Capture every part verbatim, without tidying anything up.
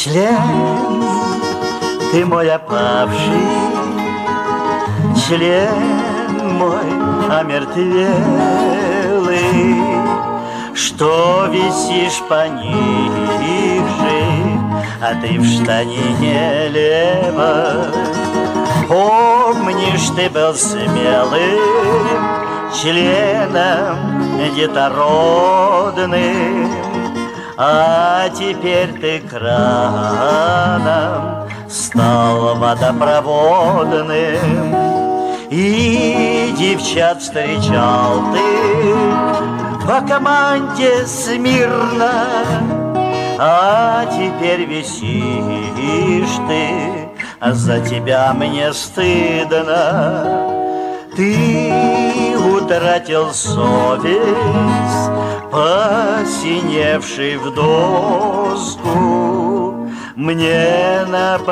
Член ты мой опавший, член мой омертвелый, что висишь пониже, а ты в штанине левой. Помнишь, ты был смелым членом детородным, а теперь ты краном стал водопроводным. И девчат встречал ты по команде смирно, а теперь висишь ты, а за тебя мне стыдно. Ты утратил совесть, посиневший в доску, мне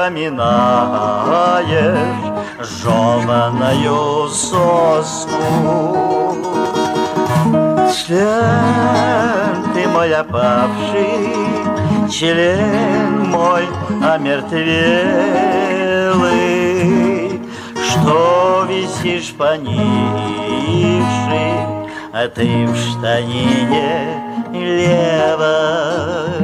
напоминаешь жеваную соску. Член ты мой опавший, член мой омертвелый, что висишь пониже, а ты в штанине левой.